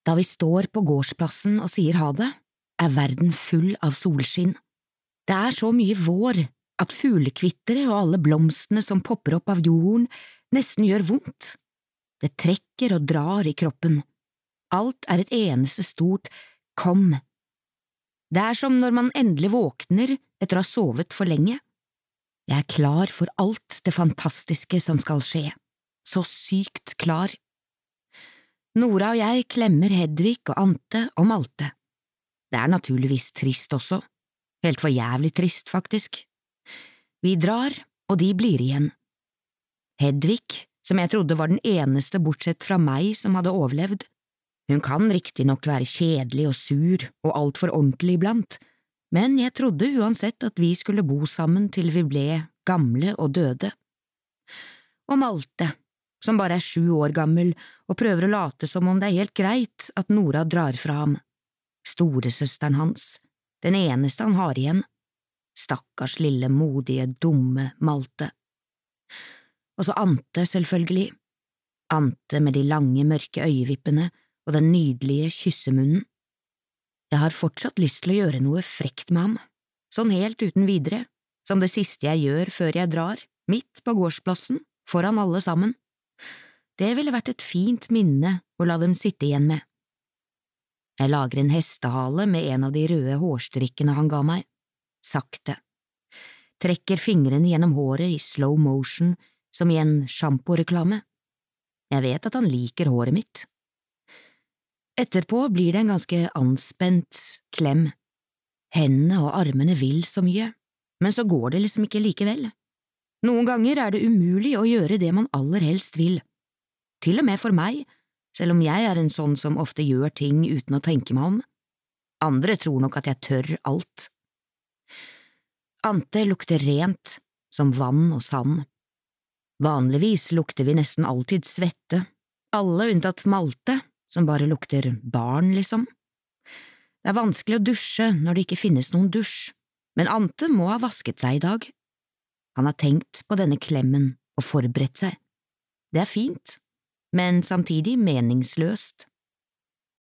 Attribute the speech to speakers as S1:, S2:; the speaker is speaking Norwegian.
S1: Da vi står på gårdsplassen og sier ha det, verden full av solskinn. Det så mye vår at fuglekvittere og alle blomstene som popper opp av jorden nesten gjør vondt. Det trekker og drar i kroppen. Alt et eneste stort kom. Det som når man endelig våkner etter å ha sovet for lenge. Jeg klar for alt det fantastiske som skal skje. Så sykt klar. Nora og jeg klemmer Hedvig og Ante og Malte. Det naturligvis trist også. Helt for jævlig trist, faktisk. Vi drar, og de blir igjen. Hedvig, som jeg trodde var den eneste bortsett fra meg som hadde overlevd. Hun kan riktignok være kjedelig og sur og alt for ordentlig iblant, men jeg trodde uansett at vi skulle bo sammen til vi ble gamle og døde. Og Malte, som bare 7 år gammel og prøver å late som om det helt greit at Nora drar fra ham. Storesøsteren hans, den eneste han har igjen. Stakkars lille, modige, dumme Malte. Og så Ante, selvfølgelig. Ante med de lange, mørke øyevippene og den nydelige kyssemunnen. Jeg har fortsatt lyst til å gjøre noe frekt med ham, sånn helt uten videre, som det siste jeg gjør før jeg drar, midt på gårdsplassen, foran alle sammen. Det ville vært et fint minne å la dem sitte igjen med. Jeg lager en hestehale med en av de røde hårstrikkene han ga meg, sakte. Trekker fingrene gjennom håret i slow motion som i en sjamporeklame. Jeg vet at han liker håret mitt. Etterpå blir det en ganske anspent klem. Hendene og armene vil så mye, men så går det liksom ikke likevel. Noen ganger det umulig å gjøre det man aller helst vil. Til og med for meg, selv om jeg en sånn som ofte gjør ting uten å tenke meg om. Andre tror nok at jeg tør alt. Ante lukter rent, som vann og sand. Vanligvis lukter vi nesten alltid svette, alle unntatt Malte, som bare lukter barn, liksom. Det vanskelig å dusje når det ikke finnes noen dusj, men Ante må ha vasket seg i dag. Han har tenkt på denne klemmen og forberedt seg. Det fint, men samtidig meningsløst.